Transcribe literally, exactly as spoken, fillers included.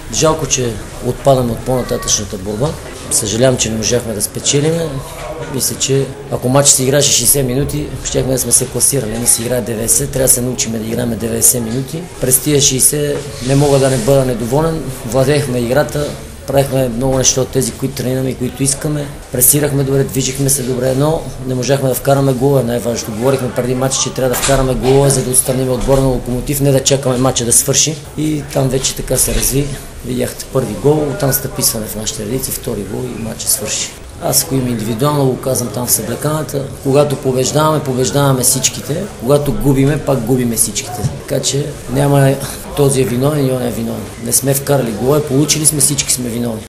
Жалко, че отпадаме от по-нататъчната борба. Съжалявам, че не можахме да спечелим. Мисля, че ако матч се играше шейсет минути, щяхме да сме се класирали. Не се играе деветдесет, трябва да се научим да играем деветдесет минути. През тия шейсет не мога да не бъда недоволен. Владеехме играта, правихме много неща от тези, които тренираме и които искаме. Пресирахме добре, движихме се добре, но не можахме да вкараме гола. Най-важното. Говорихме преди матча, че трябва да вкараме гола, за да отстраним отбора на Локомотив, не да чакаме матча да свърши. И там вече така се разви. Видяхте първи гол, оттам стъписване в нашите редици, втори гол и матча свърши. Аз, ако им индивидуално го казвам там в съблеканата, когато побеждаваме, побеждаваме всичките, когато губиме, пак губиме всичките. Така че няма този е виновен и он е виновен. Не сме вкарали гола, получили сме, всички сме виновни.